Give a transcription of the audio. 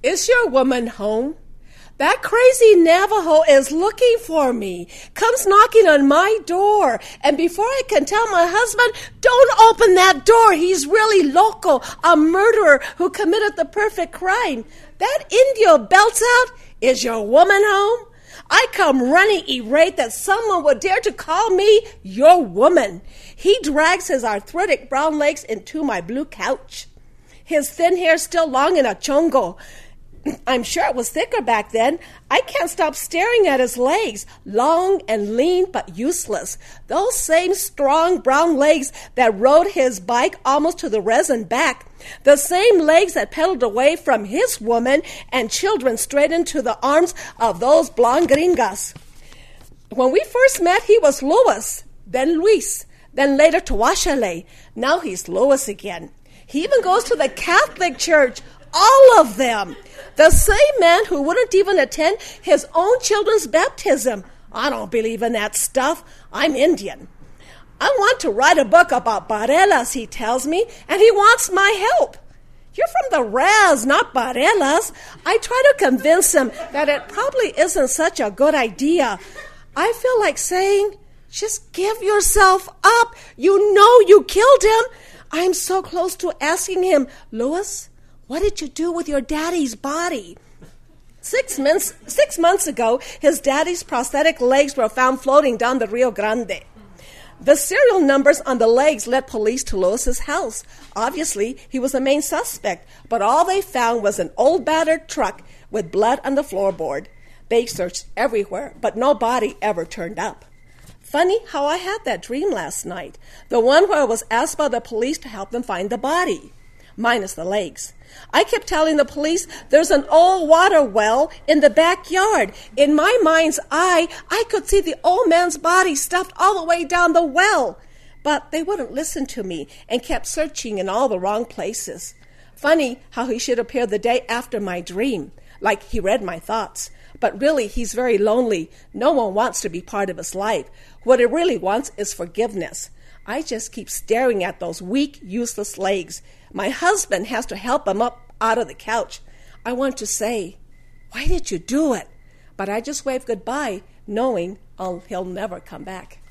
Is your woman home? That crazy Navajo is looking for me, comes knocking on my door, and before I can tell my husband, don't open that door, he's really loco, a murderer who committed the perfect crime. That Indio belts out, is your woman home? I come running irate that someone would dare to call me your woman. He drags his arthritic brown legs into my blue couch. His thin hair still long in a chongo. I'm sure it was thicker back then. I can't stop staring at his legs, long and lean but useless. Those same strong brown legs that rode his bike almost to the resin back. The same legs that pedaled away from his woman and children straight into the arms of those blonde gringas. When we first met, he was Louis, then Luis, then later Tawashale. Now he's Louis again. He even goes to the Catholic Church, all of them. The same man who wouldn't even attend his own children's baptism. I don't believe in that stuff. I'm Indian. I want to write a book about Barelas, he tells me, and he wants my help. You're from the Raz, not Barelas. I try to convince him that it probably isn't such a good idea. I feel like saying, just give yourself up. You know you killed him. I'm so close to asking him, Louis, what did you do with your daddy's body? 6 months ago, his daddy's prosthetic legs were found floating down the Rio Grande. The serial numbers on the legs led police to Louis's house. Obviously, he was the main suspect, but all they found was an old battered truck with blood on the floorboard. They searched everywhere, but no body ever turned up. Funny how I had that dream last night, the one where I was asked by the police to help them find the body, minus the legs. I kept telling the police there's an old water well in the backyard. In my mind's eye, I could see the old man's body stuffed all the way down the well. But they wouldn't listen to me and kept searching in all the wrong places. Funny how he should appear the day after my dream, like he read my thoughts. But really, he's very lonely. No one wants to be part of his life. What he really wants is forgiveness. I just keep staring at those weak, useless legs. My husband has to help him up out of the couch. I want to say, why did you do it? But I just wave goodbye, knowing he'll never come back.